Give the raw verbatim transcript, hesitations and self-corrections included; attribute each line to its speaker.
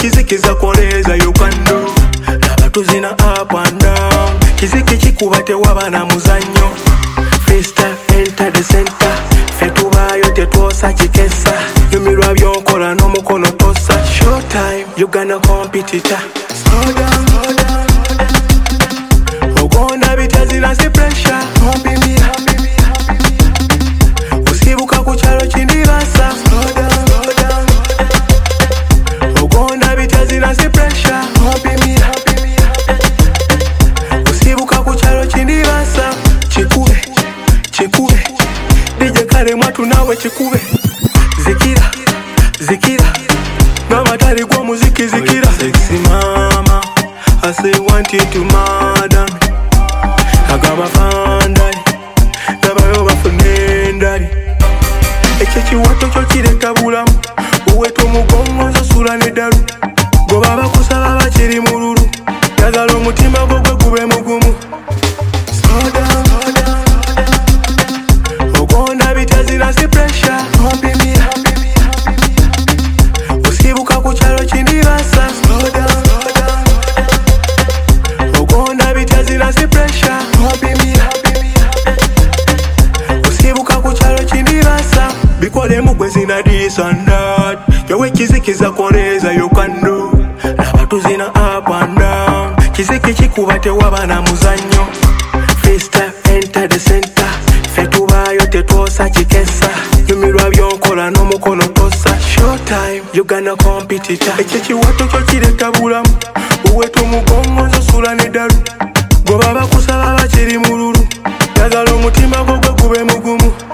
Speaker 1: kizikiza koleza you can do. Laba tuzina up and down. Kiziki kikuba tewaba na muzanyo. Freestyle enter the center. Fetubayo tetwosa chikesa. Yumirwa byonkola n'omukono tosa. Showtime, you gonna competitor. Slow down, slow down. Ogonda bitazina si pressure. Happy me, happy me, happy me. Usibuka kuchalo chindibasa. Slow down, slow down. Ogonda bitazina si pressure. Happy me, happy me, happy me. Usibuka kuchalo chindibasa. Chikube, chikube. D J kare mwatu nawe chikube. Zikira, zikira. Mama tari kwa muziki zikira. Oh, sexy mama, I say want you to murder me. Agaba fandari, nabayo bafunendari. Echechi wato chokireka bulamu. Uweto mugongo nzo sula nedalu. Goba bakusaba bakiri mururu. Yagala omutima gogwe gube mugumu. Slow down, slow down. Ogonda bitazina si pressure. Happy me, happy me, happy me. Usibuka kuchalo chindibasa. Slow down, slow down. Ogonda bitazina si pressure. Happy me, happy me, happy me. Usibuka kuchalo chindibasa. Bikole mugwezina this and that. Yowe kizikiza koleza you can do. Laba tuzina up and down. Kiziki kikuba tewaba na muzanyo. Freestyle enter the center. Fetubayo tetwosa chikesa. Yumirwa byonkola n'omukono tosa. Showtime, you gonna competitor. Echechi wato chokireka bulamu. Uweto mugongo nzo sula nedalu. Goba bakusaba bakiri mururu. Yagala omutima gogwe gube mugumu.